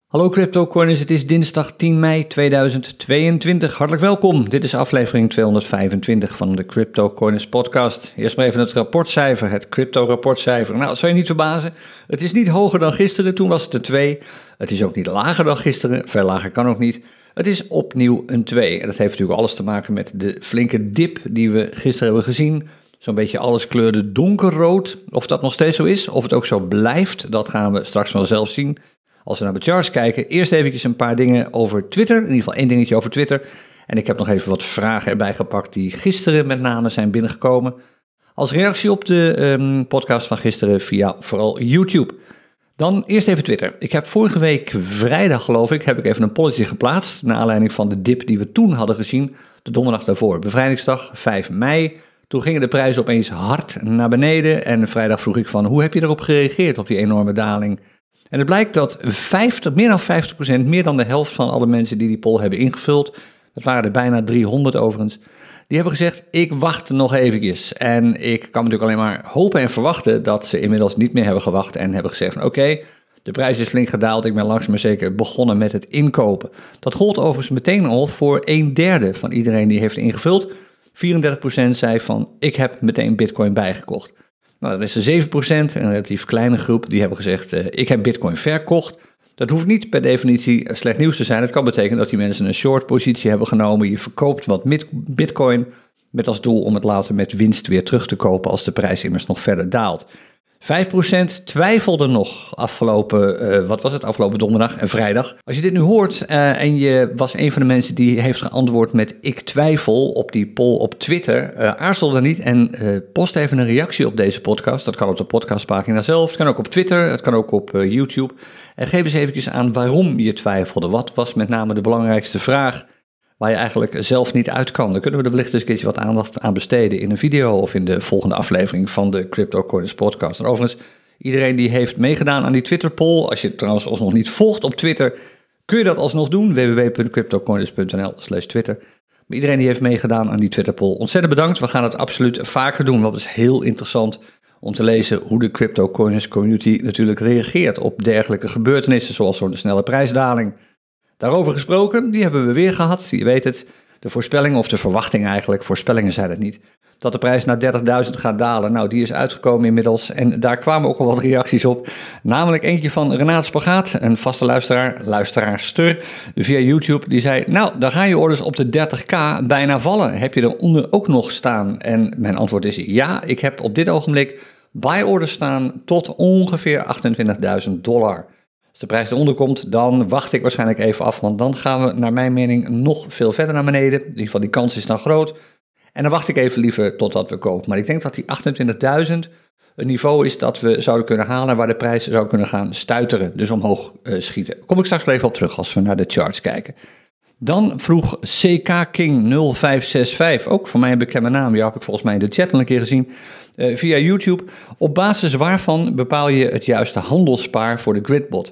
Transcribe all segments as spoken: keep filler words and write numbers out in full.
Hallo CryptoCoiners, het is dinsdag tien mei tweeduizend tweeëntwintig. Hartelijk welkom. Dit is aflevering tweehonderdvijfentwintig van de CryptoCoiners podcast. Eerst maar even het rapportcijfer, het crypto-rapportcijfer. Nou, dat zou je niet verbazen. Het is niet hoger dan gisteren, toen was het een twee. Het is ook niet lager dan gisteren, veel lager kan ook niet. Het is opnieuw een twee. En dat heeft natuurlijk alles te maken met de flinke dip die we gisteren hebben gezien. Zo'n beetje alles kleurde donkerrood. Of dat nog steeds zo is, of het ook zo blijft, dat gaan we straks wel zelf zien. Als we naar de charts kijken, eerst eventjes een paar dingen over Twitter. In ieder geval één dingetje over Twitter. En ik heb nog even wat vragen erbij gepakt die gisteren met name zijn binnengekomen. Als reactie op de um, podcast van gisteren via vooral YouTube. Dan eerst even Twitter. Ik heb vorige week vrijdag, geloof ik, heb ik even een polletje geplaatst. Naar aanleiding van de dip die we toen hadden gezien, de donderdag daarvoor. Bevrijdingsdag, vijf mei. Toen gingen de prijzen opeens hard naar beneden. En vrijdag vroeg ik van, hoe heb je erop gereageerd op die enorme daling? En het blijkt dat vijftig, meer dan vijftig procent, meer dan de helft van alle mensen die die poll hebben ingevuld, dat waren er bijna driehonderd overigens, die hebben gezegd, ik wacht nog eventjes. En ik kan natuurlijk alleen maar hopen en verwachten dat ze inmiddels niet meer hebben gewacht en hebben gezegd van oké, okay, de prijs is flink gedaald, ik ben langzaam maar zeker begonnen met het inkopen. Dat gold overigens meteen al voor een derde van iedereen die heeft ingevuld. vierendertig procent zei van, ik heb meteen Bitcoin bijgekocht. Nou, dan is er zeven procent, een relatief kleine groep, die hebben gezegd, uh, ik heb Bitcoin verkocht. Dat hoeft niet per definitie slecht nieuws te zijn. Het kan betekenen dat die mensen een short positie hebben genomen. Je verkoopt wat Bitcoin met als doel om het later met winst weer terug te kopen als de prijs immers nog verder daalt. vijf procent twijfelde nog afgelopen, uh, wat was het, afgelopen donderdag en vrijdag. Als je dit nu hoort uh, en je was een van de mensen die heeft geantwoord met ik twijfel op die poll op Twitter, uh, aarzel dan niet en uh, post even een reactie op deze podcast. Dat kan op de podcastpagina zelf, het kan ook op Twitter, het kan ook op uh, YouTube. En geef eens eventjes aan waarom je twijfelde. Wat was met name de belangrijkste vraag waar je eigenlijk zelf niet uit kan? Dan kunnen we er wellicht eens een keertje wat aandacht aan besteden in een video of in de volgende aflevering van de CryptoCoiners podcast. En overigens, iedereen die heeft meegedaan aan die Twitter poll, als je het trouwens alsnog niet volgt op Twitter, kun je dat alsnog doen, w w w punt cryptocoiners punt n l slash twitter. Maar iedereen die heeft meegedaan aan die Twitter poll, ontzettend bedankt. We gaan het absoluut vaker doen, want het is heel interessant om te lezen hoe de CryptoCoiners community natuurlijk reageert op dergelijke gebeurtenissen, zoals zo'n snelle prijsdaling. Daarover gesproken, die hebben we weer gehad, je weet het, de voorspelling of de verwachting eigenlijk, voorspellingen zijn het niet, dat de prijs naar dertigduizend gaat dalen. Nou, die is uitgekomen inmiddels en daar kwamen ook al wat reacties op, namelijk eentje van Renaat Spagaat, een vaste luisteraar, luisteraarster via YouTube, die zei, nou, dan gaan je orders op de dertig k bijna vallen, heb je eronder ook nog staan? En mijn antwoord is ja, ik heb op dit ogenblik buy orders staan tot ongeveer achtentwintigduizend dollar. Als de prijs eronder komt, dan wacht ik waarschijnlijk even af, want dan gaan we naar mijn mening nog veel verder naar beneden. In ieder geval die kans is dan groot. En dan wacht ik even liever totdat we kopen. Maar ik denk dat die achtentwintigduizend een niveau is dat we zouden kunnen halen waar de prijs zou kunnen gaan stuiteren, dus omhoog uh, schieten. Daar kom ik straks wel even op terug als we naar de charts kijken. Dan vroeg C K King nul vijf zes vijf, ook voor mij een bekende naam, die heb ik volgens mij in de chat al een keer gezien, uh, via YouTube. Op basis waarvan bepaal je het juiste handelspaar voor de Gridbot?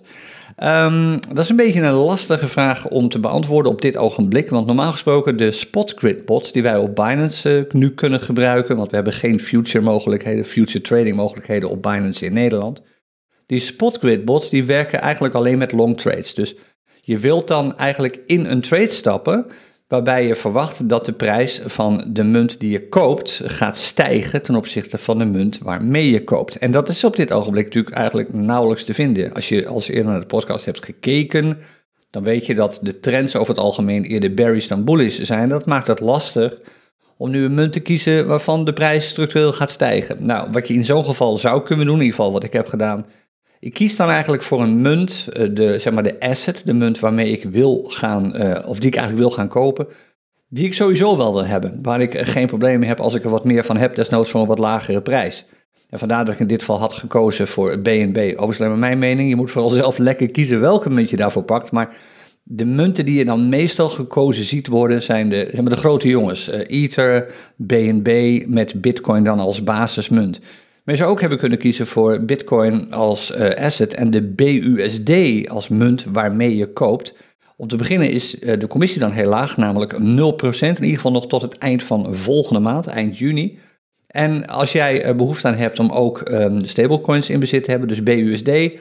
Um, dat is een beetje een lastige vraag om te beantwoorden op dit ogenblik, want normaal gesproken de spot Gridbots die wij op Binance uh, nu kunnen gebruiken, want we hebben geen future mogelijkheden, future trading mogelijkheden op Binance in Nederland. Die spot Gridbots die werken eigenlijk alleen met long trades, dus je wilt dan eigenlijk in een trade stappen waarbij je verwacht dat de prijs van de munt die je koopt gaat stijgen ten opzichte van de munt waarmee je koopt. En dat is op dit ogenblik natuurlijk eigenlijk nauwelijks te vinden. Als je als eerder naar de podcast hebt gekeken, dan weet je dat de trends over het algemeen eerder bearish dan bullish zijn. Dat maakt het lastig om nu een munt te kiezen waarvan de prijs structureel gaat stijgen. Nou, wat je in zo'n geval zou kunnen doen, in ieder geval wat ik heb gedaan, ik kies dan eigenlijk voor een munt, de, zeg maar de asset, de munt waarmee ik wil gaan, uh, of die ik eigenlijk wil gaan kopen, die ik sowieso wel wil hebben, waar ik geen probleem mee heb als ik er wat meer van heb, desnoods voor een wat lagere prijs. En vandaar dat ik in dit geval had gekozen voor B N B. Overigens alleen maar mijn mening, je moet vooral zelf lekker kiezen welke munt je daarvoor pakt, maar de munten die je dan meestal gekozen ziet worden zijn de, zeg maar de grote jongens, uh, Ether, B N B met Bitcoin dan als basismunt. Maar je zou ook hebben kunnen kiezen voor Bitcoin als uh, asset en de B U S D als munt waarmee je koopt. Om te beginnen is uh, de commissie dan heel laag, namelijk nul procent, in ieder geval nog tot het eind van volgende maand, eind juni. En als jij uh, behoefte aan hebt om ook um, stablecoins in bezit te hebben, dus B U S D,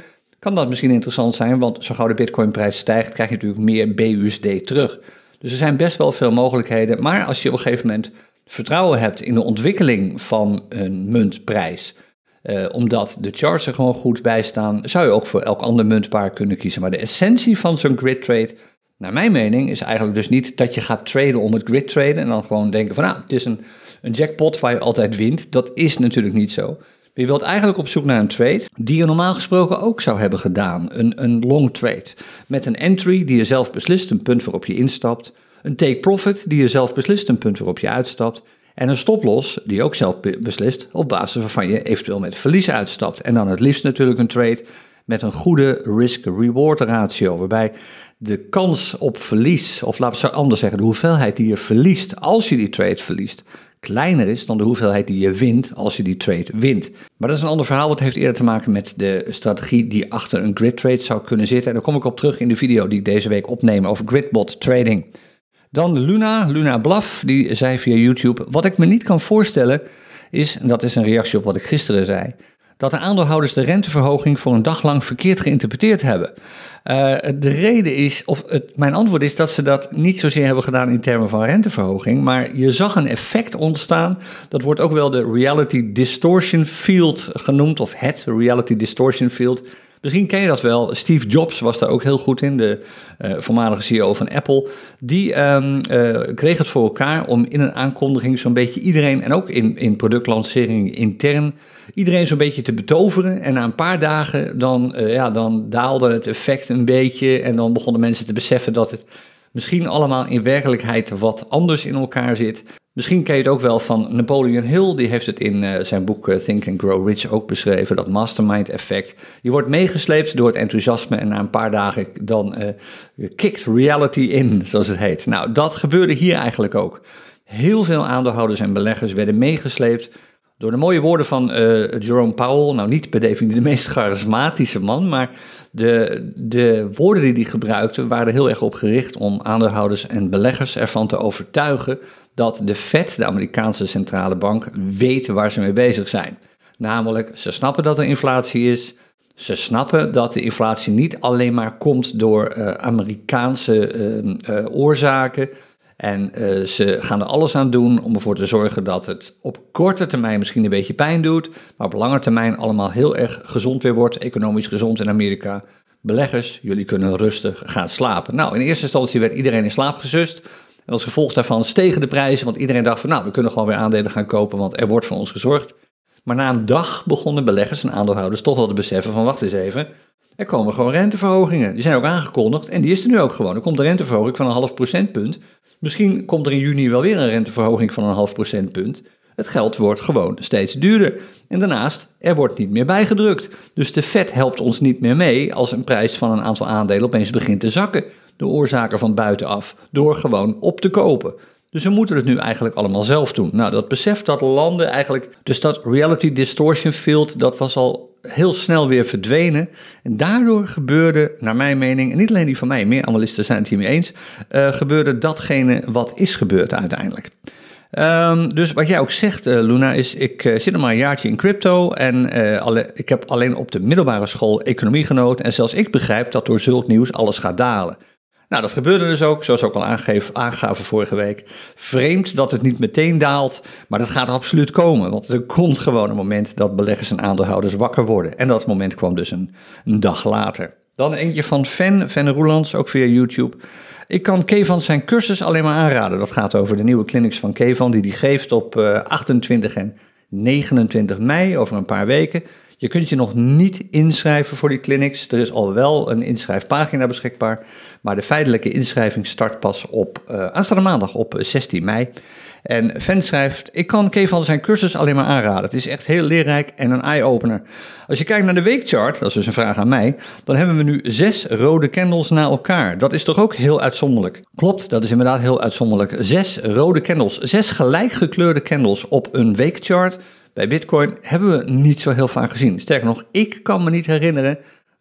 kan dat misschien interessant zijn, want zo gauw de Bitcoin-prijs stijgt, krijg je natuurlijk meer B U S D terug. Dus er zijn best wel veel mogelijkheden, maar als je op een gegeven moment vertrouwen hebt in de ontwikkeling van een muntprijs, uh, omdat de charts er gewoon goed bij staan, zou je ook voor elk ander muntpaar kunnen kiezen. Maar de essentie van zo'n grid trade, naar mijn mening, is eigenlijk dus niet dat je gaat traden om het grid traden en dan gewoon denken van nou, het is een, een jackpot waar je altijd wint. Dat is natuurlijk niet zo. Je wilt eigenlijk op zoek naar een trade die je normaal gesproken ook zou hebben gedaan. Een, een long trade. Met een entry die je zelf beslist, een punt waarop je instapt. Een take profit die je zelf beslist, een punt waarop je uitstapt. En een stoploss die je ook zelf beslist, op basis waarvan je eventueel met verlies uitstapt. En dan het liefst natuurlijk een trade met een goede risk-reward ratio. Waarbij de kans op verlies, of laten we het zo anders zeggen, de hoeveelheid die je verliest als je die trade verliest, kleiner is dan de hoeveelheid die je wint als je die trade wint. Maar dat is een ander verhaal, wat heeft eerder te maken met de strategie die achter een grid trade zou kunnen zitten. En daar kom ik op terug in de video die ik deze week opneem over gridbot trading. Dan Luna, Luna Blaf, die zei via YouTube, wat ik me niet kan voorstellen is, en dat is een reactie op wat ik gisteren zei, dat de aandeelhouders de renteverhoging voor een dag lang verkeerd geïnterpreteerd hebben. Uh, de reden is, of het, mijn antwoord is dat ze dat niet zozeer hebben gedaan in termen van renteverhoging, maar je zag een effect ontstaan, dat wordt ook wel de reality distortion field genoemd, of het reality distortion field. Misschien ken je dat wel, Steve Jobs was daar ook heel goed in, de uh, voormalige C E O van Apple. Die um, uh, kreeg het voor elkaar om in een aankondiging zo'n beetje iedereen, en ook in, in productlanceringen intern, iedereen zo'n beetje te betoveren. En na een paar dagen dan, uh, ja, dan daalde het effect een beetje en dan begonnen mensen te beseffen dat het misschien allemaal in werkelijkheid wat anders in elkaar zit. Misschien ken je het ook wel van Napoleon Hill, die heeft het in uh, zijn boek uh, Think and Grow Rich ook beschreven, dat mastermind effect. Je wordt meegesleept door het enthousiasme en na een paar dagen dan uh, kicked reality in, zoals het heet. Nou, dat gebeurde hier eigenlijk ook. Heel veel aandeelhouders en beleggers werden meegesleept door de mooie woorden van uh, Jerome Powell, nou niet per definitie de meest charismatische man, maar de, de woorden die hij gebruikte waren er heel erg op gericht om aandeelhouders en beleggers ervan te overtuigen dat de Fed, de Amerikaanse centrale bank, weet waar ze mee bezig zijn. Namelijk, ze snappen dat er inflatie is, ze snappen dat de inflatie niet alleen maar komt door uh, Amerikaanse uh, uh, oorzaken. En uh, ze gaan er alles aan doen om ervoor te zorgen dat het op korte termijn misschien een beetje pijn doet, maar op lange termijn allemaal heel erg gezond weer wordt, economisch gezond in Amerika. Beleggers, jullie kunnen rustig gaan slapen. Nou, in eerste instantie werd iedereen in slaap gesust. En als gevolg daarvan stegen de prijzen, want iedereen dacht van nou, we kunnen gewoon weer aandelen gaan kopen, want er wordt voor ons gezorgd. Maar na een dag begonnen beleggers en aandeelhouders toch wel te beseffen van wacht eens even, er komen gewoon renteverhogingen. Die zijn ook aangekondigd en die is er nu ook gewoon. Er komt een renteverhoging van een half procentpunt. Misschien komt er in juni wel weer een renteverhoging van een half procentpunt. Het geld wordt gewoon steeds duurder. En daarnaast, er wordt niet meer bijgedrukt. Dus de Fed helpt ons niet meer mee als een prijs van een aantal aandelen opeens begint te zakken. De oorzaken van buitenaf, door gewoon op te kopen. Dus we moeten het nu eigenlijk allemaal zelf doen. Nou, dat beseft dat landen eigenlijk, dus dat reality distortion field, dat was al heel snel weer verdwenen. En daardoor gebeurde, naar mijn mening, en niet alleen die van mij, meer analisten zijn het hiermee eens, uh, gebeurde datgene wat is gebeurd uiteindelijk. Um, dus wat jij ook zegt, uh, Luna, is ik uh, zit nog maar een jaartje in crypto en uh, alle, ik heb alleen op de middelbare school economie genoten en zelfs ik begrijp dat door zulk nieuws alles gaat dalen. Nou, dat gebeurde dus ook, zoals we ook al aangegeven, aangaven vorige week. Vreemd dat het niet meteen daalt, maar dat gaat absoluut komen. Want er komt gewoon een moment dat beleggers en aandeelhouders wakker worden. En dat moment kwam dus een, een dag later. Dan eentje van Fen, Fen Roelands, ook via YouTube. Ik kan Kevan zijn cursus alleen maar aanraden. Dat gaat over de nieuwe clinics van Kevan, die hij geeft op uh, achtentwintig en negenentwintig mei, over een paar weken. Je kunt je nog niet inschrijven voor die clinics. Er is al wel een inschrijfpagina beschikbaar. Maar de feitelijke inschrijving start pas op uh, aanstaande maandag op zestien mei. En Fen schrijft, ik kan Kevan zijn cursus alleen maar aanraden. Het is echt heel leerrijk en een eye-opener. Als je kijkt naar de weekchart, dat is dus een vraag aan mij, dan hebben we nu zes rode candles na elkaar. Dat is toch ook heel uitzonderlijk? Klopt, dat is inderdaad heel uitzonderlijk. Zes rode candles, zes gelijk gekleurde candles op een weekchart. Bij Bitcoin hebben we niet zo heel vaak gezien. Sterker nog, ik kan me niet herinneren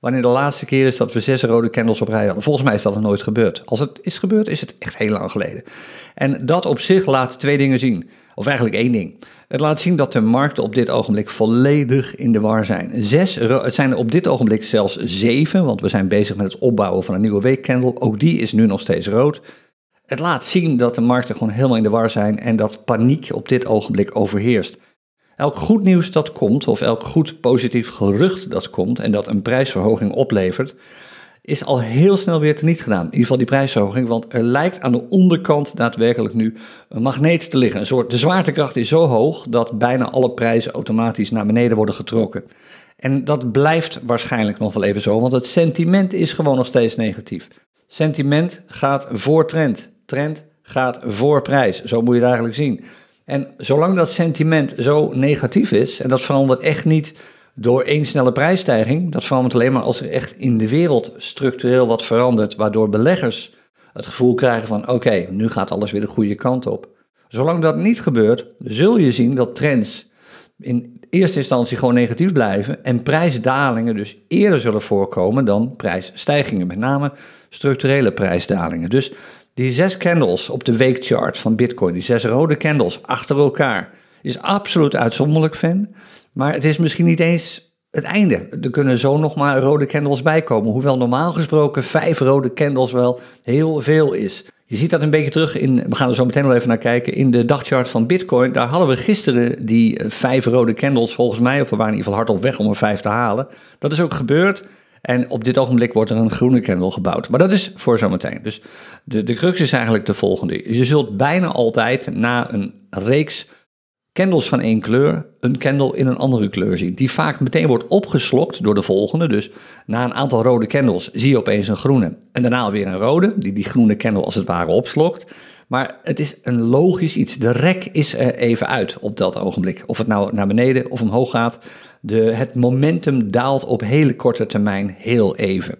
wanneer de laatste keer is dat we zes rode candles op rij hadden. Volgens mij is dat nog nooit gebeurd. Als het is gebeurd, is het echt heel lang geleden. En dat op zich laat twee dingen zien. Of eigenlijk één ding. Het laat zien dat de markten op dit ogenblik volledig in de war zijn. Zes, het zijn er op dit ogenblik zelfs zeven, want we zijn bezig met het opbouwen van een nieuwe weekcandle. Ook die is nu nog steeds rood. Het laat zien dat de markten gewoon helemaal in de war zijn en dat paniek op dit ogenblik overheerst. Elk goed nieuws dat komt, of elk goed positief gerucht dat komt en dat een prijsverhoging oplevert, is al heel snel weer teniet gedaan. In ieder geval die prijsverhoging, want er lijkt aan de onderkant daadwerkelijk nu een magneet te liggen. Een soort, de zwaartekracht is zo hoog dat bijna alle prijzen automatisch naar beneden worden getrokken. En dat blijft waarschijnlijk nog wel even zo, want het sentiment is gewoon nog steeds negatief. Sentiment gaat voor trend. Trend gaat voor prijs. Zo moet je het eigenlijk zien. En zolang dat sentiment zo negatief is, en dat verandert echt niet door één snelle prijsstijging, dat verandert alleen maar als er echt in de wereld structureel wat verandert, waardoor beleggers het gevoel krijgen van oké, okay, nu gaat alles weer de goede kant op. Zolang dat niet gebeurt, zul je zien dat trends in eerste instantie gewoon negatief blijven en prijsdalingen dus eerder zullen voorkomen dan prijsstijgingen, met name structurele prijsdalingen. Dus die zes candles op de weekchart van Bitcoin, die zes rode candles achter elkaar, is absoluut uitzonderlijk, fan. Maar het is misschien niet eens het einde. Er kunnen zo nog maar rode candles bij komen. Hoewel normaal gesproken vijf rode candles wel heel veel is. Je ziet dat een beetje terug in, we gaan er zo meteen wel even naar kijken, in de dagchart van Bitcoin. Daar hadden we gisteren die vijf rode candles volgens mij, of we waren in ieder geval hard op weg om er vijf te halen. Dat is ook gebeurd. En op dit ogenblik wordt er een groene candle gebouwd. Maar dat is voor zometeen. Dus de, de crux is eigenlijk de volgende. Je zult bijna altijd na een reeks candles van één kleur een candle in een andere kleur zien. Die vaak meteen wordt opgeslokt door de volgende. Dus na een aantal rode candles zie je opeens een groene. En daarna weer een rode, die die groene candle als het ware opslokt. Maar het is een logisch iets. De rek is er even uit op dat ogenblik. Of het nou naar beneden of omhoog gaat. De, het momentum daalt op hele korte termijn heel even.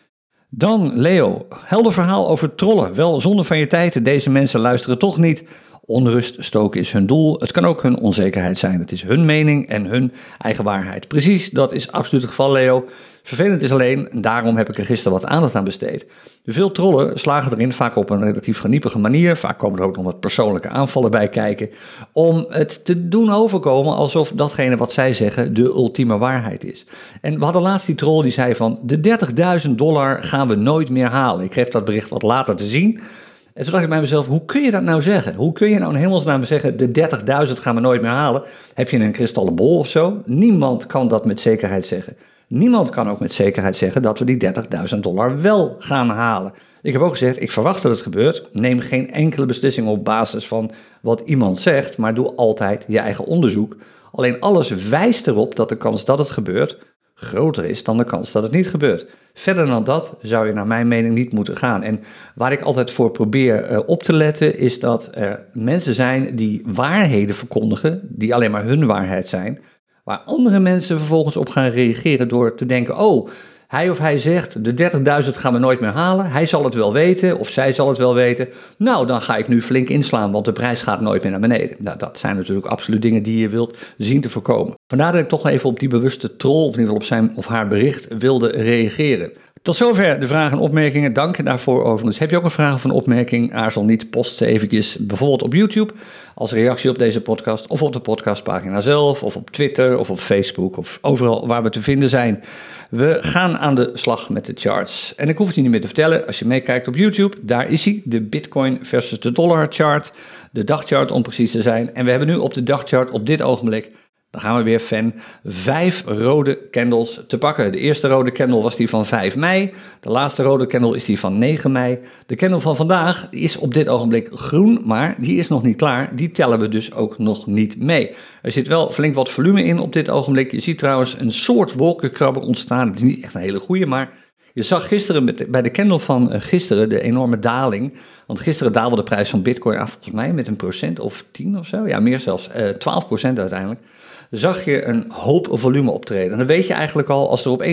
Dan Leo, helder verhaal over trollen. Wel zonde van je tijd, deze mensen luisteren toch niet. Onrust stoken is hun doel. Het kan ook hun onzekerheid zijn. Het is hun mening en hun eigen waarheid. Precies, dat is absoluut het geval, Leo. Vervelend is alleen, en daarom heb ik er gisteren wat aandacht aan besteed. Veel trollen slagen erin, vaak op een relatief geniepige manier. Vaak komen er ook nog wat persoonlijke aanvallen bij kijken. Om het te doen overkomen alsof datgene wat zij zeggen de ultieme waarheid is. En we hadden laatst die troll die zei van de dertigduizend dollar gaan we nooit meer halen. Ik kreeg dat bericht wat later te zien. En toen dacht ik bij mezelf, hoe kun je dat nou zeggen? Hoe kun je nou in hemelsnaam zeggen, de dertigduizend gaan we nooit meer halen? Heb je een kristallenbol of zo? Niemand kan dat met zekerheid zeggen. Niemand kan ook met zekerheid zeggen dat we die dertigduizend dollar wel gaan halen. Ik heb ook gezegd, ik verwacht dat het gebeurt. Neem geen enkele beslissing op basis van wat iemand zegt, maar doe altijd je eigen onderzoek. Alleen alles wijst erop dat de kans dat het gebeurt groter is dan de kans dat het niet gebeurt. Verder dan dat zou je naar mijn mening niet moeten gaan. En waar ik altijd voor probeer uh, op te letten is dat er mensen zijn die waarheden verkondigen, die alleen maar hun waarheid zijn, waar andere mensen vervolgens op gaan reageren door te denken, oh, hij of hij zegt, de dertigduizend gaan we nooit meer halen, hij zal het wel weten of zij zal het wel weten, nou dan ga ik nu flink inslaan, want de prijs gaat nooit meer naar beneden. Nou, dat zijn natuurlijk absoluut dingen die je wilt zien te voorkomen. Vandaar dat ik toch even op die bewuste troll, of in ieder geval op zijn of haar bericht, wilde reageren. Tot zover de vragen en opmerkingen. Dank daarvoor overigens. Heb je ook een vraag of een opmerking? Aarzel niet, post ze eventjes bijvoorbeeld op YouTube als reactie op deze podcast, of op de podcastpagina zelf, of op Twitter, of op Facebook, of overal waar we te vinden zijn. We gaan aan de slag met de charts. En ik hoef het je niet meer te vertellen, als je meekijkt op YouTube, daar is hij, de Bitcoin versus de dollar chart, de dagchart om precies te zijn. En we hebben nu op de dagchart op dit ogenblik, dan gaan we weer, fan, vijf rode candles te pakken. De eerste rode candle was die van vijf mei. De laatste rode candle is die van negen mei. De candle van vandaag is op dit ogenblik groen, maar die is nog niet klaar. Die tellen we dus ook nog niet mee. Er zit wel flink wat volume in op dit ogenblik. Je ziet trouwens een soort wolkenkrabber ontstaan. Het is niet echt een hele goede, maar je zag gisteren met, bij de candle van uh, gisteren de enorme daling. Want gisteren daalde de prijs van Bitcoin af, volgens mij met een procent of tien of zo. Ja, meer zelfs, uh, twaalf procent uiteindelijk. Zag je een hoop volume optreden. En dan weet je eigenlijk al, als er opeens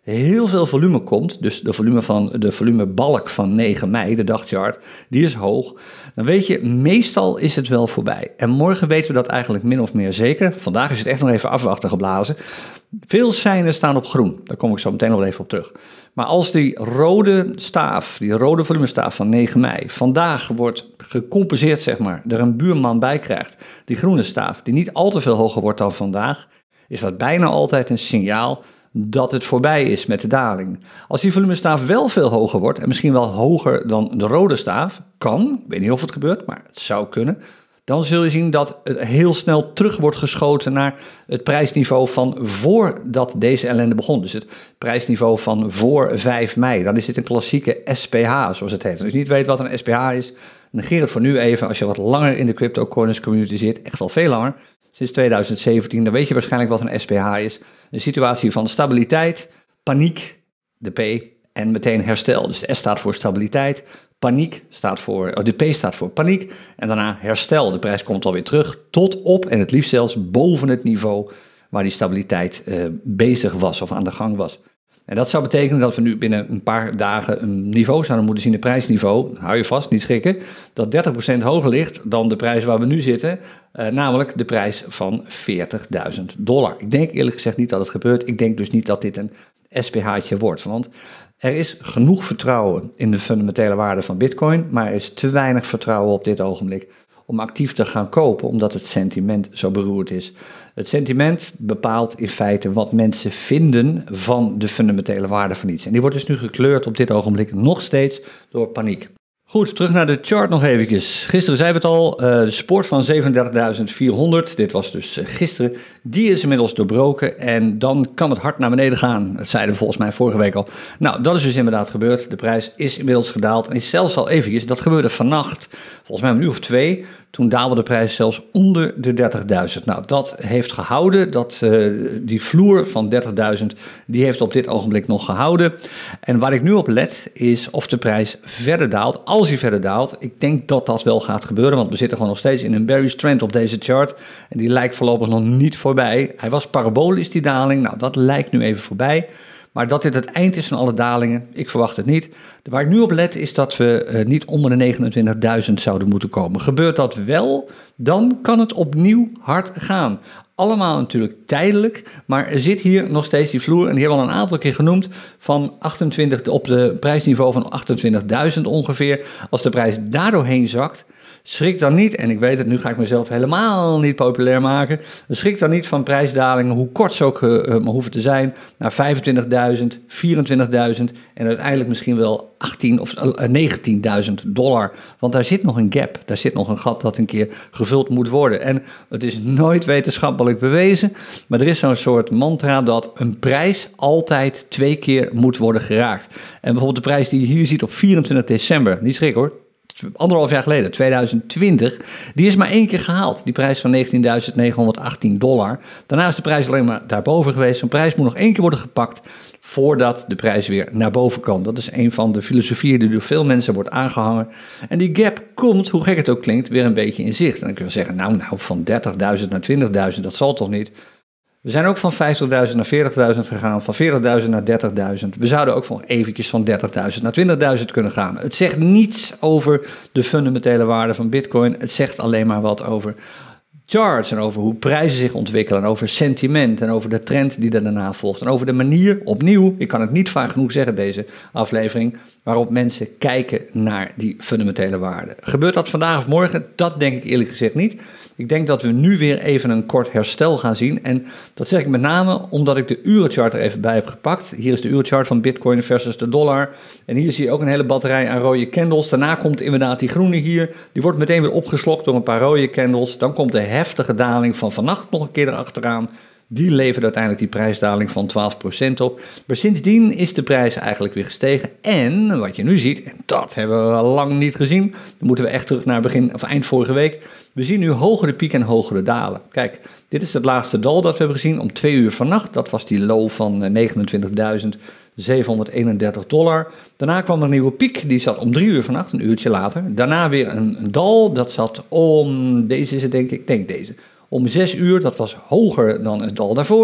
heel veel volume komt, dus de volume van de volumebalk van negen mei, de dagchart, die is hoog, dan weet je, meestal is het wel voorbij. En morgen weten we dat eigenlijk min of meer zeker. Vandaag is het echt nog even afwachten geblazen. Veel seinen staan op groen, daar kom ik zo meteen nog wel even op terug. Maar als die rode staaf, die rode volumestaaf van negen mei, vandaag wordt gecompenseerd, zeg maar, er een buurman bij krijgt, die groene staaf, die niet al te veel hoger wordt dan vandaag, is dat bijna altijd een signaal dat het voorbij is met de daling. Als die volumestaaf wel veel hoger wordt, en misschien wel hoger dan de rode staaf, kan, ik weet niet of het gebeurt, maar het zou kunnen, dan zul je zien dat het heel snel terug wordt geschoten naar het prijsniveau van voordat deze ellende begon. Dus het prijsniveau van voor vijf mei. Dan is dit een klassieke S P H, zoals het heet. En als je niet weet wat een S P H is, negeer het voor nu even. Als je wat langer in de CryptoCoiners community zit, echt al veel langer, sinds tweeduizend zeventien, dan weet je waarschijnlijk wat een S P H is. Een situatie van stabiliteit, paniek, de P, en meteen herstel. Dus de S staat voor stabiliteit, paniek staat voor, oh, de P staat voor paniek en daarna herstel. De prijs komt alweer terug tot op en het liefst zelfs boven het niveau waar die stabiliteit uh, bezig was of aan de gang was. En dat zou betekenen dat we nu binnen een paar dagen een niveau zouden moeten zien, een prijsniveau, hou je vast, niet schrikken, dat dertig procent hoger ligt dan de prijs waar we nu zitten, uh, namelijk de prijs van veertigduizend dollar. Ik denk eerlijk gezegd niet dat het gebeurt, ik denk dus niet dat dit een S P H'tje wordt, want er is genoeg vertrouwen in de fundamentele waarde van Bitcoin, maar er is te weinig vertrouwen op dit ogenblik om actief te gaan kopen, omdat het sentiment zo beroerd is. Het sentiment bepaalt in feite wat mensen vinden van de fundamentele waarde van iets. En die wordt dus nu gekleurd op dit ogenblik nog steeds door paniek. Goed, terug naar de chart nog eventjes. Gisteren zeiden we het al, uh, de support van zevenendertigduizend vierhonderd, dit was dus uh, gisteren, die is inmiddels doorbroken en dan kan het hard naar beneden gaan. Dat zeiden we volgens mij vorige week al. Nou, dat is dus inderdaad gebeurd. De prijs is inmiddels gedaald en is zelfs al eventjes, dat gebeurde vannacht, volgens mij om een uur of twee, toen daalde de prijs zelfs onder de dertigduizend. Nou, dat heeft gehouden, dat, uh, die vloer van dertigduizend, die heeft op dit ogenblik nog gehouden. En waar ik nu op let, is of de prijs verder daalt. Als hij verder daalt, ik denk dat dat wel gaat gebeuren, want we zitten gewoon nog steeds in een bearish trend op deze chart. En die lijkt voorlopig nog niet voorbij. Hij was parabolisch, die daling, nou dat lijkt nu even voorbij. Maar dat dit het eind is van alle dalingen, ik verwacht het niet. Waar ik nu op let is dat we uh, niet onder de negenentwintigduizend zouden moeten komen. Gebeurt dat wel, dan kan het opnieuw hard gaan. Allemaal natuurlijk tijdelijk, maar er zit hier nog steeds die vloer, en die hebben we al een aantal keer genoemd, van achtentwintig op de prijsniveau van achtentwintigduizend ongeveer. Als de prijs daardoorheen zakt, schrik dan niet, en ik weet het, nu ga ik mezelf helemaal niet populair maken, schrik dan niet van prijsdalingen, hoe kort ze ook uh, maar hoeven te zijn, naar vijfentwintigduizend, vierentwintigduizend en uiteindelijk misschien wel achttien of uh, negentienduizend dollar. Want daar zit nog een gap, daar zit nog een gat dat een keer gevuld moet worden. En het is nooit wetenschappelijk bewezen, maar er is zo'n soort mantra dat een prijs altijd twee keer moet worden geraakt. En bijvoorbeeld de prijs die je hier ziet op vierentwintig december, niet schrik hoor, anderhalf jaar geleden, tweeduizend twintig, die is maar één keer gehaald. Die prijs van negentienduizend negenhonderdachttien dollar. Daarna is de prijs alleen maar daarboven geweest. Zo'n prijs moet nog één keer worden gepakt voordat de prijs weer naar boven kan. Dat is een van de filosofieën die door veel mensen wordt aangehangen. En die gap komt, hoe gek het ook klinkt, weer een beetje in zicht. En dan kun je zeggen, nou, nou van dertigduizend naar twintigduizend, dat zal toch niet? We zijn ook van vijftigduizend naar veertigduizend gegaan, van veertigduizend naar dertigduizend. We zouden ook van eventjes van dertigduizend naar twintigduizend kunnen gaan. Het zegt niets over de fundamentele waarde van Bitcoin. Het zegt alleen maar wat over charts en over hoe prijzen zich ontwikkelen, en over sentiment en over de trend die er daarna volgt. En over de manier, opnieuw, ik kan het niet vaak genoeg zeggen deze aflevering, waarop mensen kijken naar die fundamentele waarde. Gebeurt dat vandaag of morgen? Dat denk ik eerlijk gezegd niet. Ik denk dat we nu weer even een kort herstel gaan zien. En dat zeg ik met name omdat ik de urenchart er even bij heb gepakt. Hier is de urenchart van Bitcoin versus de dollar. En hier zie je ook een hele batterij aan rode candles. Daarna komt inderdaad die groene hier. Die wordt meteen weer opgeslokt door een paar rode candles. Dan komt de heftige daling van vannacht nog een keer erachteraan. Die levert uiteindelijk die prijsdaling van twaalf procent op. Maar sindsdien is de prijs eigenlijk weer gestegen. En wat je nu ziet, en dat hebben we al lang niet gezien, dan moeten we echt terug naar begin of eind vorige week. We zien nu hogere pieken en hogere dalen. Kijk, dit is het laagste dal dat we hebben gezien om twee uur vannacht. Dat was die low van negenentwintigduizend zevenhonderdeenendertig dollar. Daarna kwam er een nieuwe piek, die zat om drie uur vannacht, een uurtje later. Daarna weer een, een dal, dat zat om, deze is het denk ik, denk deze. Om zes uur, dat was hoger dan het dal daarvoor.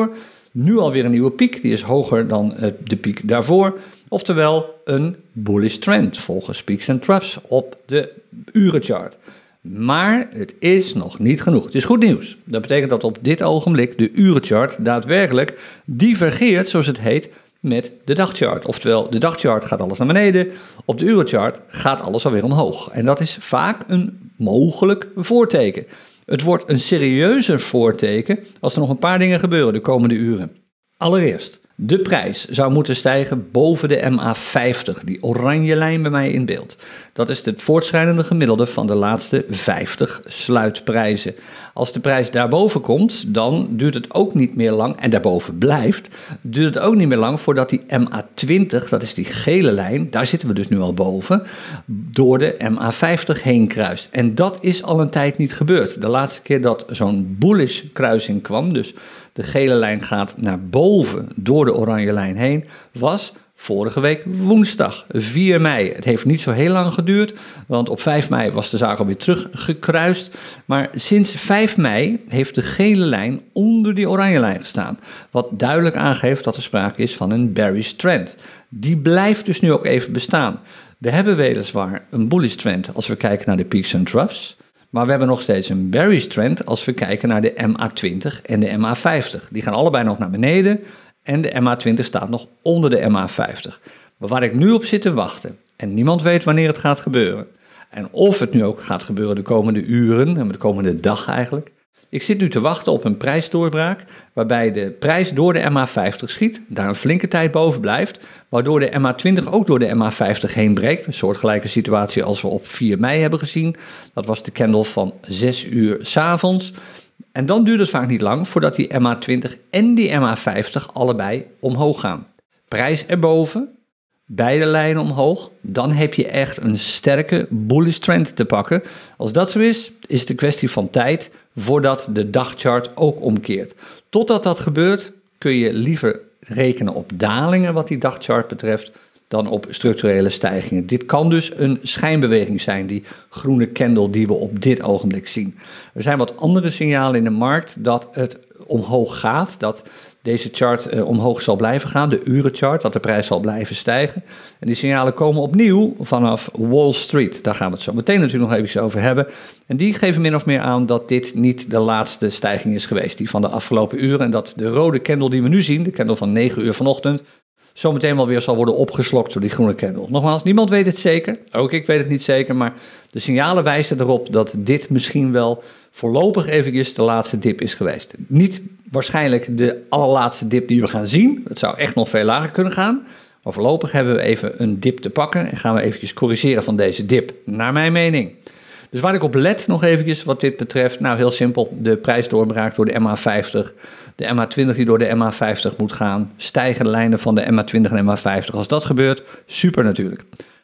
Nu alweer een nieuwe piek, die is hoger dan uh, de piek daarvoor. Oftewel een bullish trend volgens peaks en troughs op de urenchart. Maar het is nog niet genoeg. Het is goed nieuws. Dat betekent dat op dit ogenblik de urenchart daadwerkelijk divergeert, zoals het heet, met de dagchart. Oftewel, de dagchart gaat alles naar beneden, op de urenchart gaat alles alweer omhoog. En dat is vaak een mogelijk voorteken. Het wordt een serieuzer voorteken als er nog een paar dingen gebeuren de komende uren. Allereerst, de prijs zou moeten stijgen boven de M A vijftig, die oranje lijn bij mij in beeld. Dat is het voortschrijdende gemiddelde van de laatste vijftig sluitprijzen. Als de prijs daarboven komt, dan duurt het ook niet meer lang, en daarboven blijft, duurt het ook niet meer lang voordat die M A twintig, dat is die gele lijn, daar zitten we dus nu al boven, door de M A vijftig heen kruist. En dat is al een tijd niet gebeurd. De laatste keer dat zo'n bullish kruising kwam, dus de gele lijn gaat naar boven door de oranje lijn heen, was vorige week woensdag, vier mei. Het heeft niet zo heel lang geduurd, want op vijf mei was de zaak alweer teruggekruist. Maar sinds vijf mei heeft de gele lijn onder die oranje lijn gestaan. Wat duidelijk aangeeft dat er sprake is van een bearish trend. Die blijft dus nu ook even bestaan. We hebben weliswaar een bullish trend als we kijken naar de peaks en troughs. Maar we hebben nog steeds een bearish trend als we kijken naar de M A twintig en de M A vijftig. Die gaan allebei nog naar beneden. En de M A twintig staat nog onder de M A vijftig. Maar waar ik nu op zit te wachten, en niemand weet wanneer het gaat gebeuren, en of het nu ook gaat gebeuren de komende uren, en de komende dag eigenlijk. Ik zit nu te wachten op een prijsdoorbraak, waarbij de prijs door de M A vijftig schiet, daar een flinke tijd boven blijft, waardoor de M A twintig ook door de M A vijftig heen breekt. Een soortgelijke situatie als we op vier mei hebben gezien. Dat was de candle van zes uur 's avonds. En dan duurt het vaak niet lang voordat die M A twintig en die M A vijftig allebei omhoog gaan. Prijs erboven, beide lijnen omhoog, dan heb je echt een sterke bullish trend te pakken. Als dat zo is, is het een kwestie van tijd voordat de dagchart ook omkeert. Totdat dat gebeurt kun je liever rekenen op dalingen wat die dagchart betreft dan op structurele stijgingen. Dit kan dus een schijnbeweging zijn, die groene candle die we op dit ogenblik zien. Er zijn wat andere signalen in de markt dat het omhoog gaat, dat deze chart uh, omhoog zal blijven gaan, de urenchart, dat de prijs zal blijven stijgen. En die signalen komen opnieuw vanaf Wall Street. Daar gaan we het zo meteen natuurlijk nog even over hebben. En die geven min of meer aan dat dit niet de laatste stijging is geweest, die van de afgelopen uren. En dat de rode candle die we nu zien, de candle van negen uur vanochtend, zometeen wel weer zal worden opgeslokt door die groene candle. Nogmaals, niemand weet het zeker. Ook ik weet het niet zeker, maar de signalen wijzen erop dat dit misschien wel voorlopig eventjes de laatste dip is geweest. Niet waarschijnlijk de allerlaatste dip die we gaan zien. Het zou echt nog veel lager kunnen gaan. Maar voorlopig hebben we even een dip te pakken en gaan we eventjes corrigeren van deze dip, naar mijn mening. Dus waar ik op let nog eventjes wat dit betreft, nou heel simpel, de prijsdoorbraak door de M A vijftig, de M A twintig die door de M A vijftig moet gaan, stijgende lijnen van de M A twintig en M A vijftig. Als dat gebeurt, super natuurlijk.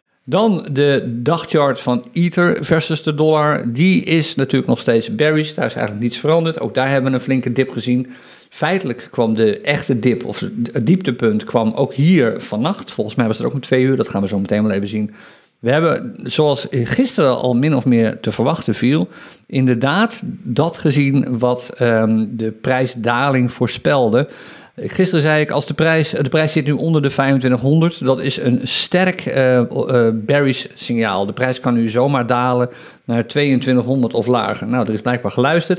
Dan de dagchart van Ether versus de dollar, die is natuurlijk nog steeds bearish, daar is eigenlijk niets veranderd. Ook daar hebben we een flinke dip gezien. Feitelijk kwam de echte dip, of het dieptepunt, kwam ook hier vannacht. Volgens mij was het ook om twee uur, dat gaan we zo meteen wel even zien. We hebben, zoals gisteren al min of meer te verwachten viel, inderdaad dat gezien wat um, de prijsdaling voorspelde. Gisteren zei ik, als de prijs, de prijs zit nu onder de vijfentwintighonderd, dat is een sterk uh, uh, bearish signaal. De prijs kan nu zomaar dalen naar tweeëntwintighonderd of lager. Nou, er is blijkbaar geluisterd.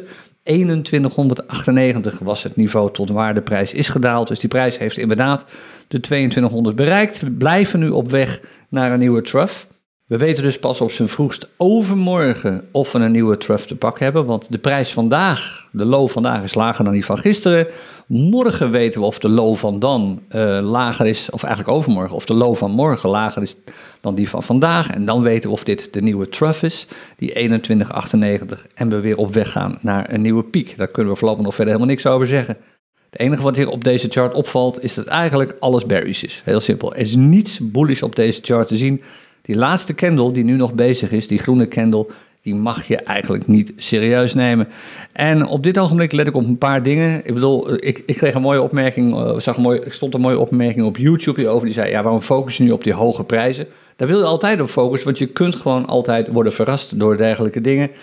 eenentwintighonderdachtennegentig was het niveau tot waar de prijs is gedaald. Dus die prijs heeft inderdaad de tweeëntwintighonderd bereikt. We blijven nu op weg naar een nieuwe trough. We weten dus pas op zijn vroegst overmorgen of we een nieuwe trough te pakken hebben. Want de prijs vandaag, de low vandaag is lager dan die van gisteren. Morgen weten we of de low van dan uh, lager is, of eigenlijk overmorgen, of de low van morgen lager is dan die van vandaag. En dan weten we of dit de nieuwe trough is, die eenentwintig achtennegentig. En we weer op weg gaan naar een nieuwe piek. Daar kunnen we voorlopig nog verder helemaal niks over zeggen. Het enige wat hier op deze chart opvalt is dat eigenlijk alles bearish is. Heel simpel. Er is niets bullish op deze chart te zien. Die laatste candle die nu nog bezig is, die groene candle, die mag je eigenlijk niet serieus nemen. En op dit ogenblik let ik op een paar dingen. Ik bedoel, ik, ik kreeg een mooie opmerking, uh, zag een mooie, ik stond een mooie opmerking op YouTube hierover. Die zei, ja, waarom focus je nu op die hoge prijzen? Daar wil je altijd op focussen, want je kunt gewoon altijd worden verrast door dergelijke dingen.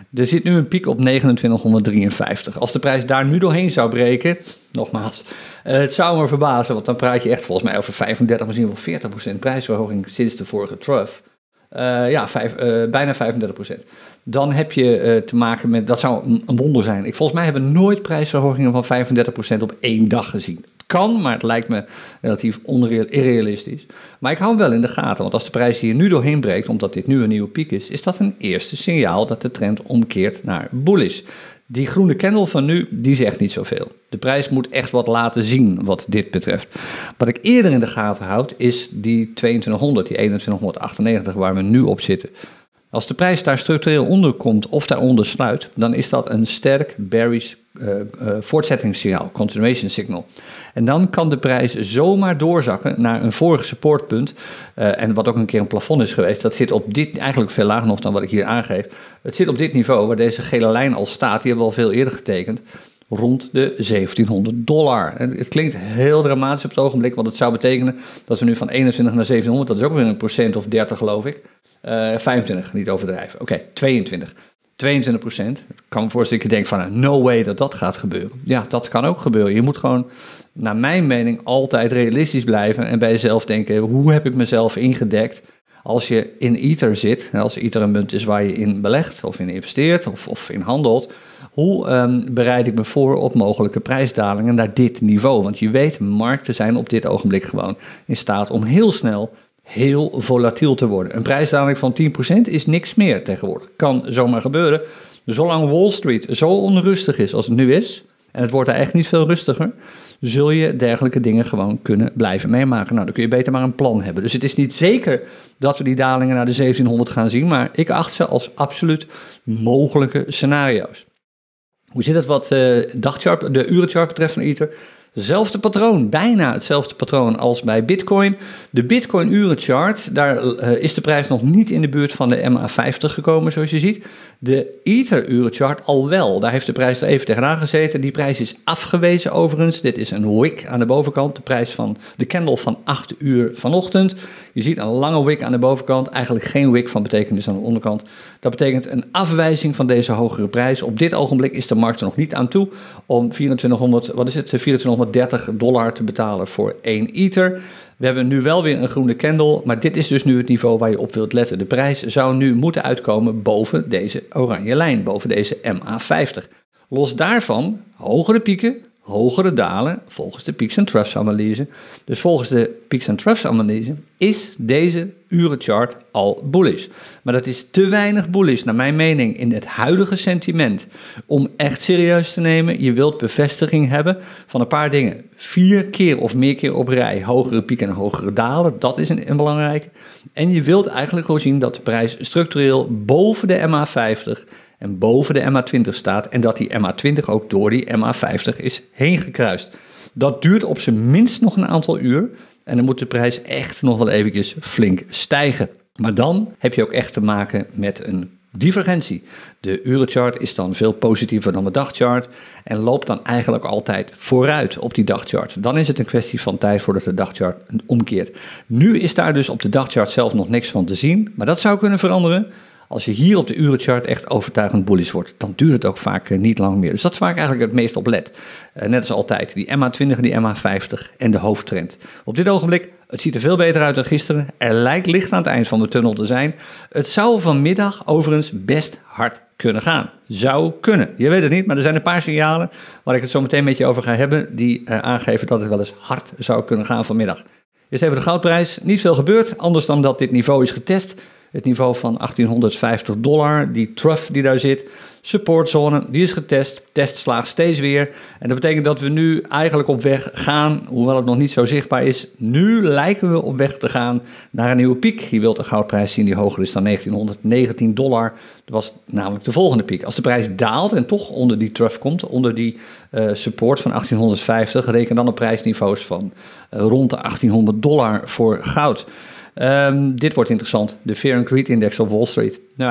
Er zit nu een piek op negenentwintighonderddrieënvijftig. Als de prijs daar nu doorheen zou breken, nogmaals, uh, het zou me verbazen, want dan praat je echt volgens mij over vijfendertig, misschien wel veertig procent prijsverhoging sinds de vorige trough. Uh, ja, vijf, uh, bijna vijfendertig procent. Dan heb je uh, te maken met, dat zou een, een wonder zijn. Ik, volgens mij hebben we nooit prijsverhogingen van vijfendertig procent op één dag gezien. Het kan, maar het lijkt me relatief onrealistisch. Maar ik hou hem wel in de gaten, want als de prijs hier nu doorheen breekt, omdat dit nu een nieuwe piek is, is dat een eerste signaal dat de trend omkeert naar bullish. Die groene candle van nu, die zegt niet zoveel. De prijs moet echt wat laten zien wat dit betreft. Wat ik eerder in de gaten houd, is die tweeëntwintighonderd, die eenentwintighonderdachtennegentig waar we nu op zitten. Als de prijs daar structureel onder komt of daaronder sluit, dan is dat een sterk bearish uh, uh, voortzettingssignaal, continuation signal. En dan kan de prijs zomaar doorzakken naar een vorig supportpunt. Uh, en wat ook een keer een plafond is geweest, dat zit op dit, eigenlijk veel lager nog dan wat ik hier aangeef. Het zit op dit niveau, waar deze gele lijn al staat, die hebben we al veel eerder getekend, rond de zeventienhonderd dollar. En het klinkt heel dramatisch op het ogenblik, want het zou betekenen dat we nu van eenentwintig naar zeventienhonderd, dat is ook weer een procent of dertig geloof ik. Uh, vijfentwintig, niet overdrijven. Oké, okay, tweeëntwintig. tweeëntwintig procent. Ik kan me voorstellen dat je denkt van, no way dat dat gaat gebeuren. Ja, dat kan ook gebeuren. Je moet gewoon, naar mijn mening, altijd realistisch blijven en bij jezelf denken, hoe heb ik mezelf ingedekt? Als je in Ether zit, als Ether een munt is waar je in belegt of in investeert of, of in handelt, hoe um, bereid ik me voor op mogelijke prijsdalingen naar dit niveau? Want je weet, markten zijn op dit ogenblik gewoon in staat om heel snel heel volatiel te worden. Een prijsdaling van tien procent is niks meer tegenwoordig. Kan zomaar gebeuren. Zolang Wall Street zo onrustig is als het nu is, en het wordt daar echt niet veel rustiger, zul je dergelijke dingen gewoon kunnen blijven meemaken. Nou, dan kun je beter maar een plan hebben. Dus het is niet zeker dat we die dalingen naar de zeventienhonderd gaan zien, maar ik acht ze als absoluut mogelijke scenario's. Hoe zit het wat uh, dagchart, de urenchart betreft van Ether? Hetzelfde patroon, bijna hetzelfde patroon als bij Bitcoin. De Bitcoin urenchart, daar uh, is de prijs nog niet in de buurt van de M A vijftig gekomen, zoals je ziet. De Ether urenchart al wel, daar heeft de prijs er even tegenaan gezeten. Die prijs is afgewezen overigens. Dit is een wick aan de bovenkant, de prijs van de candle van acht uur vanochtend. Je ziet een lange wick aan de bovenkant, eigenlijk geen wick van betekenis aan de onderkant. Dat betekent een afwijzing van deze hogere prijs. Op dit ogenblik is de markt er nog niet aan toe om vierentwintighonderd, wat is het, vierentwintighonderddertig dollar te betalen voor één Ether. We hebben nu wel weer een groene candle, maar dit is dus nu het niveau waar je op wilt letten. De prijs zou nu moeten uitkomen boven deze oranje lijn, boven deze M A vijftig. Los daarvan, hogere pieken, hogere dalen, volgens de Peaks and Troughs analyse. Dus volgens de Peaks and Troughs analyse is deze urenchart al bullish. Maar dat is te weinig bullish, naar mijn mening, in het huidige sentiment, om echt serieus te nemen. Je wilt bevestiging hebben van een paar dingen. Vier keer of meer keer op rij hogere pieken en hogere dalen, dat is een, een belangrijke. En je wilt eigenlijk gewoon zien dat de prijs structureel boven de M A vijftig en boven de M A twintig staat en dat die M A twintig ook door die M A vijftig is heen gekruist. Dat duurt op zijn minst nog een aantal uur en dan moet de prijs echt nog wel eventjes flink stijgen. Maar dan heb je ook echt te maken met een divergentie. De urenchart is dan veel positiever dan de dagchart en loopt dan eigenlijk altijd vooruit op die dagchart. Dan is het een kwestie van tijd voordat de dagchart omkeert. Nu is daar dus op de dagchart zelf nog niks van te zien, maar dat zou kunnen veranderen. Als je hier op de urenchart echt overtuigend bullish wordt, dan duurt het ook vaak uh, niet lang meer. Dus dat is waar ik eigenlijk het meest op let. Uh, net als altijd, die M A twintig, die M A vijftig en de hoofdtrend. Op dit ogenblik, het ziet er veel beter uit dan gisteren. Er lijkt licht aan het eind van de tunnel te zijn. Het zou vanmiddag overigens best hard kunnen gaan. Zou kunnen. Je weet het niet, maar er zijn een paar signalen waar ik het zo meteen met je over ga hebben, die uh, aangeven dat het wel eens hard zou kunnen gaan vanmiddag. Eerst even de goudprijs. Niet veel gebeurd, anders dan dat dit niveau is getest. Het niveau van achttienhonderdvijftig dollar, die trough die daar zit, supportzone, die is getest, test slaagt steeds weer. En dat betekent dat we nu eigenlijk op weg gaan, hoewel het nog niet zo zichtbaar is, nu lijken we op weg te gaan naar een nieuwe piek. Je wilt een goudprijs zien die hoger is dan negentienhonderdnegentien dollar. Dat was namelijk de volgende piek. Als de prijs daalt en toch onder die trough komt, onder die uh, support van achttienhonderdvijftig, reken dan op prijsniveaus van uh, rond de achttienhonderd dollar voor goud. Um, dit wordt interessant. De Fear and Greed Index op Wall Street. Nou ja,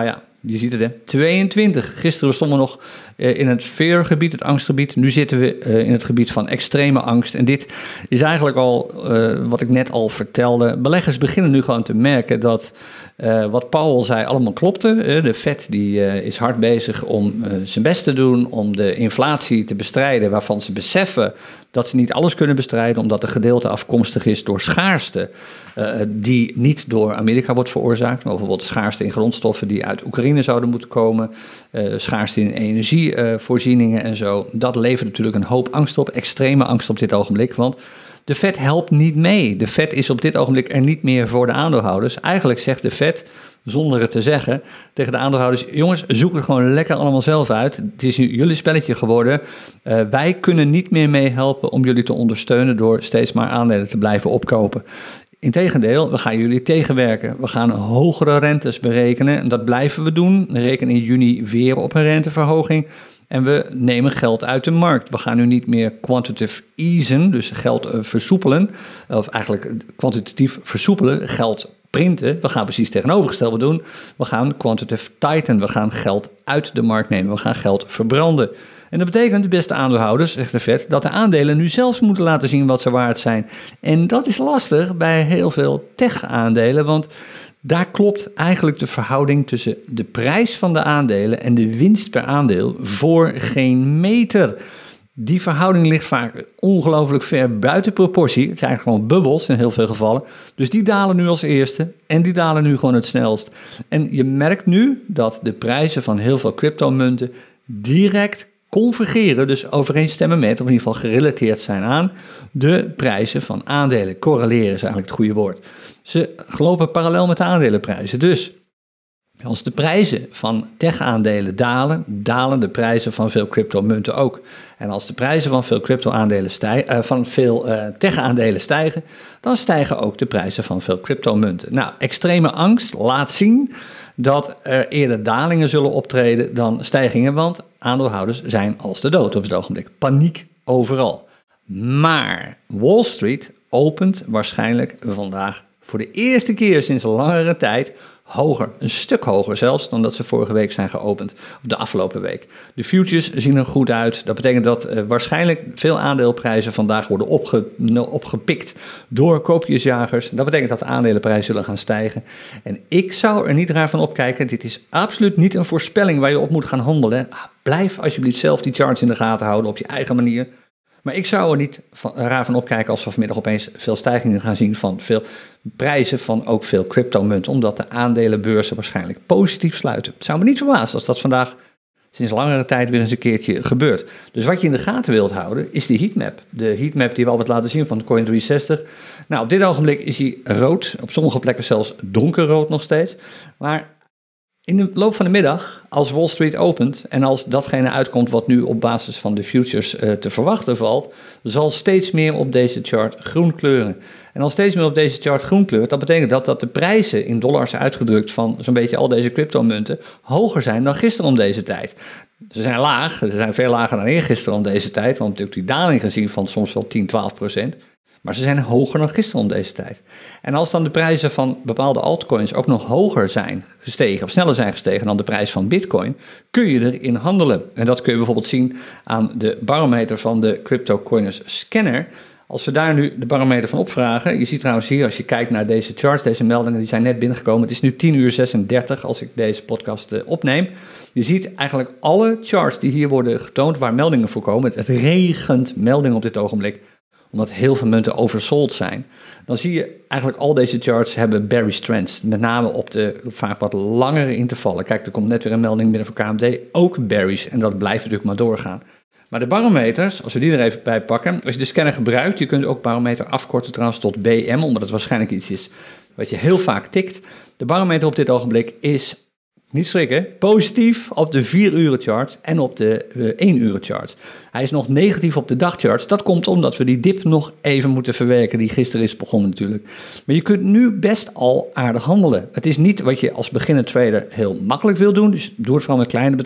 je ziet het hè, tweeëntwintig. Gisteren stonden we nog uh, in het feargebied, het angstgebied. Nu zitten we uh, in het gebied van extreme angst. En dit is eigenlijk al uh, wat ik net al vertelde. Beleggers beginnen nu gewoon te merken dat uh, wat Powell zei allemaal klopte. Uh, de Fed die, uh, is hard bezig om uh, zijn best te doen, om de inflatie te bestrijden, waarvan ze beseffen dat ze niet alles kunnen bestrijden, omdat een gedeelte afkomstig is door schaarste, uh, die niet door Amerika wordt veroorzaakt, maar bijvoorbeeld schaarste in grondstoffen die uit Oekraïne zouden moeten komen, uh, schaarste in energievoorzieningen uh, en zo. Dat levert natuurlijk een hoop angst op, extreme angst op dit ogenblik, want de Fed helpt niet mee. De Fed is op dit ogenblik er niet meer voor de aandeelhouders. Eigenlijk zegt de Fed, zonder het te zeggen, tegen de aandeelhouders: jongens, zoek het gewoon lekker allemaal zelf uit. Het is jullie spelletje geworden. Uh, wij kunnen niet meer meehelpen om jullie te ondersteunen door steeds maar aandelen te blijven opkopen. Integendeel, we gaan jullie tegenwerken. We gaan hogere rentes berekenen en dat blijven we doen. We rekenen in juni weer op een renteverhoging. En we nemen geld uit de markt. We gaan nu niet meer quantitative easen, dus geld uh, versoepelen, of eigenlijk kwantitatief versoepelen, geld printen. We gaan precies tegenovergestelde doen. We gaan quantitative tighten. We gaan geld uit de markt nemen. We gaan geld verbranden. En dat betekent, de beste aandeelhouders, zegt de Fed, dat de aandelen nu zelf moeten laten zien wat ze waard zijn. En dat is lastig bij heel veel tech-aandelen, want daar klopt eigenlijk de verhouding tussen de prijs van de aandelen en de winst per aandeel voor geen meter. Die verhouding ligt vaak ongelooflijk ver buiten proportie. Het zijn eigenlijk gewoon bubbels in heel veel gevallen. Dus die dalen nu als eerste en die dalen nu gewoon het snelst. En je merkt nu dat de prijzen van heel veel cryptomunten direct convergeren, dus overeenstemmen met, of in ieder geval gerelateerd zijn aan, de prijzen van aandelen. Correleren is eigenlijk het goede woord. Ze lopen parallel met de aandelenprijzen. Dus als de prijzen van tech-aandelen dalen, dalen de prijzen van veel cryptomunten ook. En als de prijzen van veel crypto-aandelen stijgen, uh, van veel uh, tech-aandelen stijgen, dan stijgen ook de prijzen van veel cryptomunten. Nou, extreme angst laat zien dat er eerder dalingen zullen optreden dan stijgingen, want aandeelhouders zijn als de dood op het ogenblik. Paniek overal. Maar Wall Street opent waarschijnlijk vandaag voor de eerste keer sinds een langere tijd hoger, een stuk hoger zelfs dan dat ze vorige week zijn geopend, of de afgelopen week. De futures zien er goed uit. Dat betekent dat uh, waarschijnlijk veel aandeelprijzen vandaag worden opge, opgepikt door koopjesjagers. Dat betekent dat de aandelenprijzen zullen gaan stijgen. En ik zou er niet raar van opkijken. Dit is absoluut niet een voorspelling waar je op moet gaan handelen. Blijf alsjeblieft zelf die charts in de gaten houden op je eigen manier. Maar ik zou er niet van, raar van opkijken als we vanmiddag opeens veel stijgingen gaan zien van veel prijzen van ook veel cryptomunten, omdat de aandelenbeurzen waarschijnlijk positief sluiten. Het zou me niet verbazen als dat vandaag sinds langere tijd weer eens een keertje gebeurt. Dus wat je in de gaten wilt houden is de heatmap. De heatmap die we altijd laten zien van de Coin driehonderdzestig. Nou, op dit ogenblik is hij rood, op sommige plekken zelfs donkerrood nog steeds. Maar in de loop van de middag, als Wall Street opent en als datgene uitkomt wat nu op basis van de futures uh, te verwachten valt, zal steeds meer op deze chart groen kleuren. En als steeds meer op deze chart groen kleurt, dat betekent dat, dat de prijzen in dollars uitgedrukt van zo'n beetje al deze cryptomunten hoger zijn dan gisteren om deze tijd. Ze zijn laag, ze zijn veel lager dan eergisteren om deze tijd, want natuurlijk die daling gezien van soms wel tien, twaalf procent. Maar ze zijn hoger dan gisteren om deze tijd. En als dan de prijzen van bepaalde altcoins ook nog hoger zijn gestegen, of sneller zijn gestegen dan de prijs van Bitcoin, kun je erin handelen. En dat kun je bijvoorbeeld zien aan de barometer van de CryptoCoiners Scanner. Als we daar nu de barometer van opvragen, je ziet trouwens hier, als je kijkt naar deze charts, deze meldingen, die zijn net binnengekomen. Het is nu tien uur zesendertig als ik deze podcast uh, opneem. Je ziet eigenlijk alle charts die hier worden getoond waar meldingen voorkomen. Het regent meldingen op dit ogenblik, omdat heel veel munten oversold zijn. Dan zie je eigenlijk al deze charts hebben bearish trends. Met name op de vaak wat langere intervallen. Kijk, er komt net weer een melding binnen voor K M D, ook bearish. En dat blijft natuurlijk maar doorgaan. Maar de barometers, als we die er even bij pakken, als je de scanner gebruikt, je kunt ook barometer afkorten trouwens tot B M, omdat het waarschijnlijk iets is wat je heel vaak tikt. De barometer op dit ogenblik is, niet schrikken, positief op de vier uren charts en op de uh, één uren charts. Hij is nog negatief op de dagcharts. Dat komt omdat we die dip nog even moeten verwerken, die gisteren is begonnen natuurlijk. Maar je kunt nu best al aardig handelen. Het is niet wat je als beginner trader heel makkelijk wil doen, dus doe het vooral met kleine bedragen.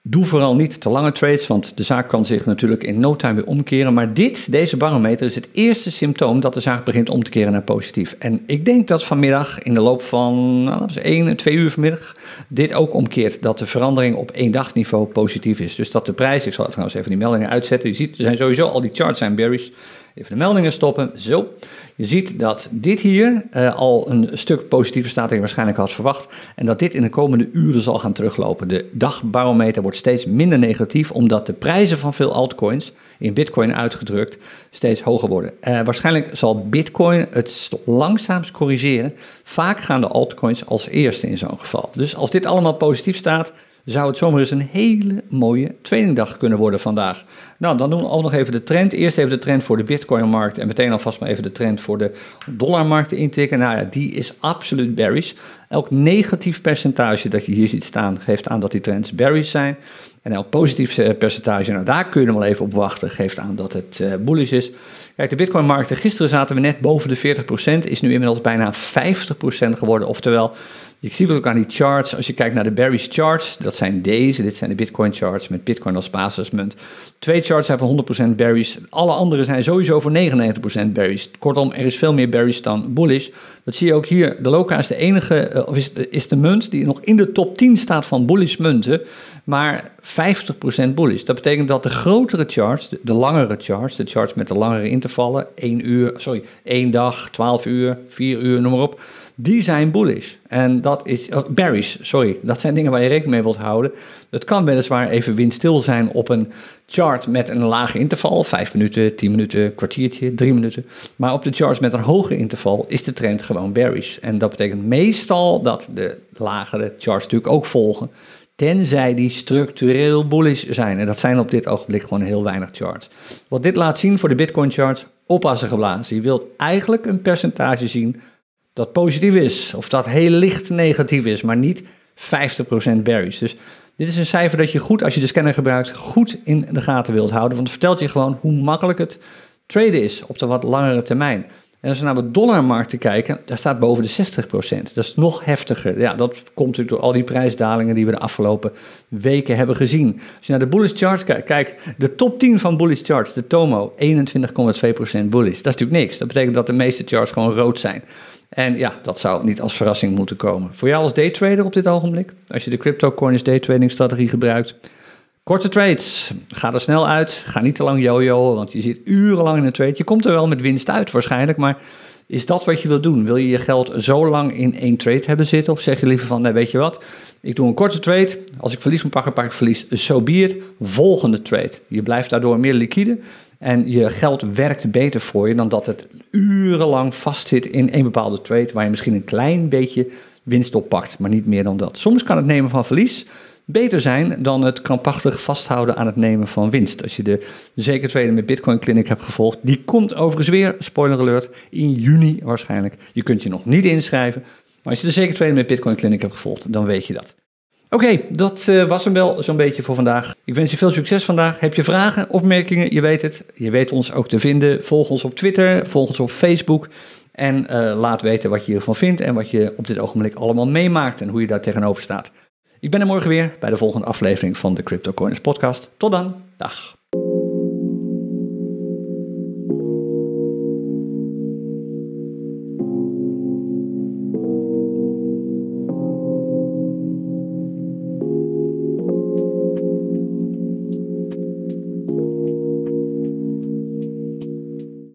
Doe vooral niet te lange trades, want de zaak kan zich natuurlijk in no time weer omkeren. Maar dit, deze barometer, is het eerste symptoom dat de zaak begint om te keren naar positief. En ik denk dat vanmiddag in de loop van nou, laten we één, twee uur vanmiddag dit ook omkeert. Dat de verandering op één dagniveau positief is. Dus dat de prijs, ik zal trouwens even die meldingen uitzetten. Je ziet, er zijn sowieso al die charts zijn bearish. Even de meldingen stoppen. Zo. Je ziet dat dit hier uh, al een stuk positiever staat dan je waarschijnlijk had verwacht. En dat dit in de komende uren zal gaan teruglopen. De dagbarometer wordt steeds minder negatief, omdat de prijzen van veel altcoins, in bitcoin uitgedrukt, steeds hoger worden. Uh, waarschijnlijk zal bitcoin het langzaamst corrigeren. Vaak gaan de altcoins als eerste in zo'n geval. Dus als dit allemaal positief staat, zou het zomaar eens een hele mooie tradingdag kunnen worden vandaag. Nou, dan doen we ook nog even de trend. Eerst even de trend voor de Bitcoin-markt en meteen alvast maar even de trend voor de dollarmarkt intikken. Nou ja, die is absoluut bearish. Elk negatief percentage dat je hier ziet staan geeft aan dat die trends bearish zijn. En elk positief percentage, nou daar kun je nog wel even op wachten, geeft aan dat het uh, bullish is. Kijk, de Bitcoin-markt, gisteren zaten we net boven de veertig procent, is nu inmiddels bijna vijftig procent geworden. Oftewel, je ziet het ook aan die charts, als je kijkt naar de bearish charts, dat zijn deze, dit zijn de Bitcoin charts met Bitcoin als basismunt. Twee charts zijn van honderd procent bearish, alle andere zijn sowieso voor negenennegentig procent bearish. Kortom, er is veel meer bearish dan bullish. Dat zie je ook hier, de Loka is de enige, of is de, is de munt die nog in de top tien staat van bullish munten, maar vijftig procent bullish. Dat betekent dat de grotere charts, de, de langere charts, de charts met de langere intervallen, één uur, sorry, één dag, twaalf uur, vier uur, noem maar op, die zijn bullish. En dat is, oh, bearish, sorry, dat zijn dingen waar je rekening mee wilt houden. Het kan weliswaar even windstil zijn op een chart met een lage interval, vijf minuten, tien minuten, kwartiertje, drie minuten. Maar op de charts met een hoge interval is de trend gewoon bearish. En dat betekent meestal dat de lagere charts natuurlijk ook volgen, tenzij die structureel bullish zijn. En dat zijn op dit ogenblik gewoon heel weinig charts. Wat dit laat zien voor de Bitcoin charts, oppassen geblazen. Je wilt eigenlijk een percentage zien dat positief is, of dat heel licht negatief is, maar niet vijftig procent bearish. Dus dit is een cijfer dat je goed, als je de scanner gebruikt, goed in de gaten wilt houden, want het vertelt je gewoon hoe makkelijk het traden is op de wat langere termijn. En als we naar de dollarmarkt kijken, daar staat boven de zestig procent. Dat is nog heftiger. Ja, dat komt natuurlijk door al die prijsdalingen die we de afgelopen weken hebben gezien. Als je naar de bullish charts kijkt, kijk, de top tien van bullish charts, de Tomo, eenentwintig komma twee procent bullish. Dat is natuurlijk niks. Dat betekent dat de meeste charts gewoon rood zijn. En ja, dat zou niet als verrassing moeten komen. Voor jou als daytrader op dit ogenblik, als je de CryptoCoins daytrading strategie gebruikt, korte trades, ga er snel uit, ga niet te lang jojoen, want je zit urenlang in een trade. Je komt er wel met winst uit waarschijnlijk, maar is dat wat je wilt doen? Wil je je geld zo lang in één trade hebben zitten? Of zeg je liever van, nee, weet je wat, ik doe een korte trade, als ik verlies moet pakken, pak ik verlies, so be it, volgende trade. Je blijft daardoor meer liquide en je geld werkt beter voor je dan dat het urenlang vastzit in een bepaalde trade, waar je misschien een klein beetje winst op pakt, maar niet meer dan dat. Soms kan het nemen van verlies beter zijn dan het krampachtig vasthouden aan het nemen van winst. Als je de zeker trader met Bitcoin Clinic hebt gevolgd, die komt overigens weer, spoiler alert, in juni waarschijnlijk. Je kunt je nog niet inschrijven, maar als je de zeker trader met Bitcoin Clinic hebt gevolgd, dan weet je dat. Oké, okay, dat uh, was hem wel zo'n beetje voor vandaag. Ik wens je veel succes vandaag. Heb je vragen, opmerkingen? Je weet het. Je weet ons ook te vinden. Volg ons op Twitter, volg ons op Facebook. En uh, laat weten wat je hiervan vindt en wat je op dit ogenblik allemaal meemaakt en hoe je daar tegenover staat. Ik ben er morgen weer bij de volgende aflevering van de CryptoCoins podcast. Tot dan. Dag.